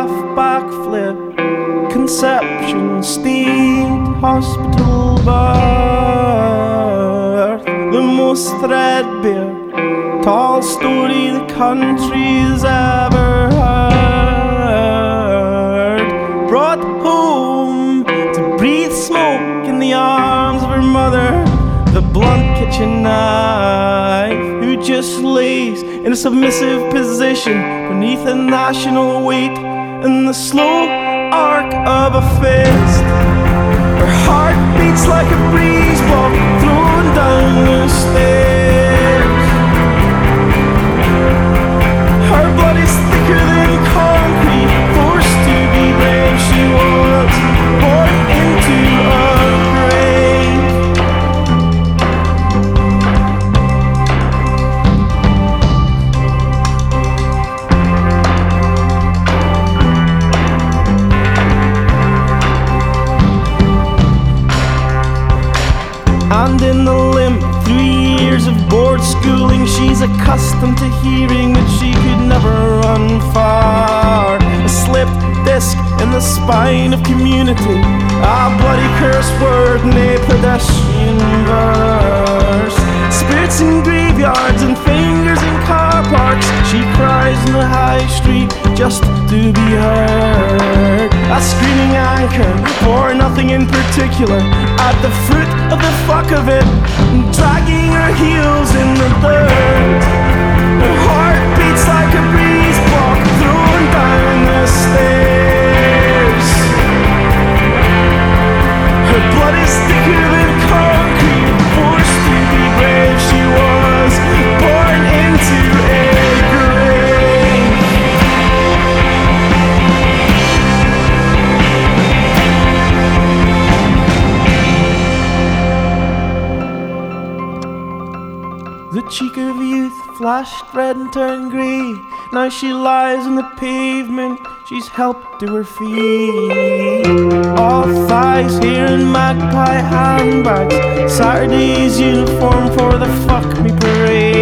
half backflip, conception, state, hospital birth. The most threadbare, tall story the country's ever heard. Brought home to breathe smoke in the arms of her mother, the blunt kitchen knife, who just lays in a submissive position beneath a national weight and the slow arc of a fist. Her heart beats like a breeze walk flowing down the stairs. Her blood is thicker than concrete, forced to be brave. She was born into a grave. And in the limp 3 years of board schooling, she's accustomed to hearing that she could never run far. A slipped disc in the spine of community, a bloody curse word in a pedestrian verse. Spirits in graveyards and fingers in car parks, she cries in the high street just to be heard. A screaming anchor for nothing in particular, at the foot of the fuck of it, dragging her heels in the dirt. Her heart beats like a breeze block thrown down the stairs. Her blood is thicker than concrete, forced to be brave. She was born into a grave. The cheek of youth flashed red and turned grey. Now she lies on the pavement, she's helped to her feet. All thighs here in magpie handbags, Saturday's uniform for the fuck me parade.